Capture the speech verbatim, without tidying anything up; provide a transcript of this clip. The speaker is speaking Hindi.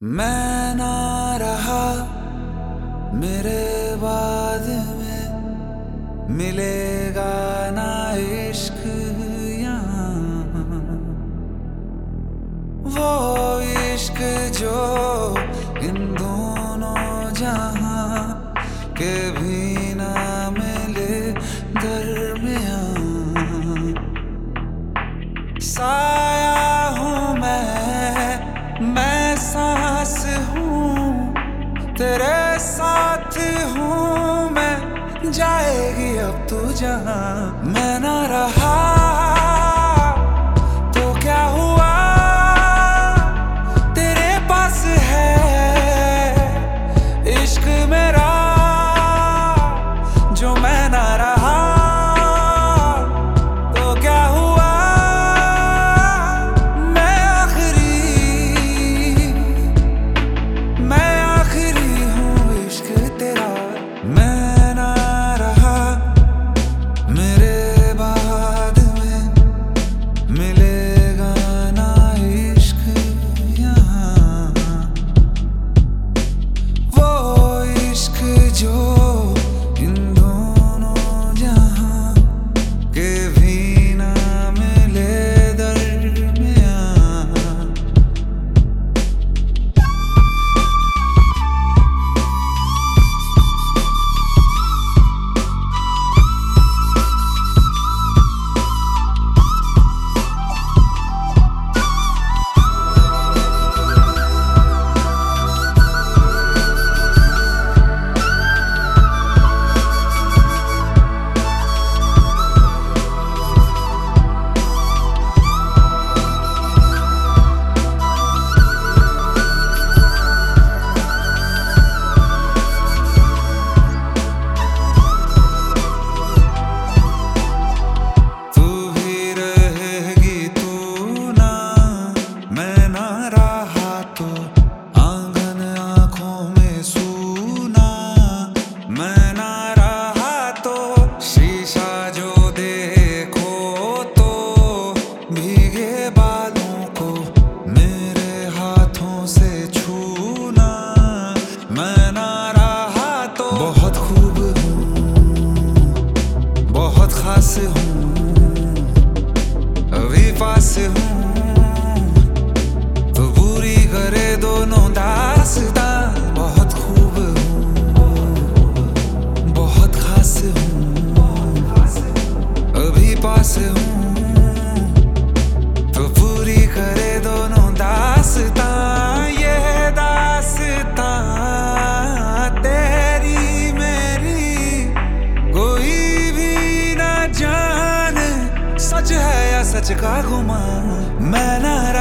मैं ना रहा मेरे बाद में मिलेगा ना इश्क यहाँ, वो इश्क जो इन दोनों जहां के भी ना मिले दरमियां। साया हूँ मैं मैं सांस हूँ तेरे साथ हूँ मैं, जाएगी अब तू जहाँ मैं ना रहा तो क्या हुआ, तेरे पास है इश्क मेरा जो मैं ना रहा तो क्या हुआ, मैं आखिरी मैं आखिरी हूँ इश्क तेरा। मैं ना रहा मेरे बाद में मिलेगा ना इश्क यहाँ, वो इश्क जो इन दोनों जहां के भी ना मिले दरमियां। बहुत खूब हूँ बहुत खास हूँ अभी पास हूँ तो पूरी करे दोनों दास्तां। बहुत खूब हूँ बहुत खास हूँ अभी पास हूँ तो पूरी करे दोनों दास्तां। ये दास्तां सच है या सच का गुमान मैं ना